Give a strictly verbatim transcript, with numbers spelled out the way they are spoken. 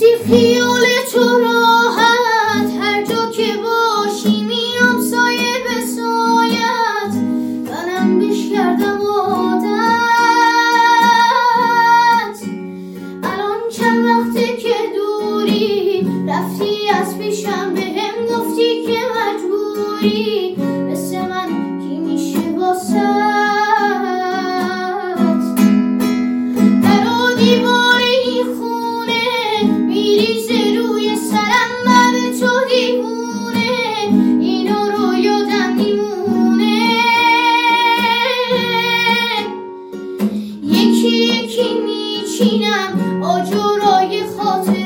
خیال تو راحت هر جا که باشی میام سایه به سایت منم بش کردم عادت الان چند وقته که دوری رفتی از پیشم بهم گفتی که مجبوری مثل من کی میشه واسه یکی یکی میچینم آجرای خاطر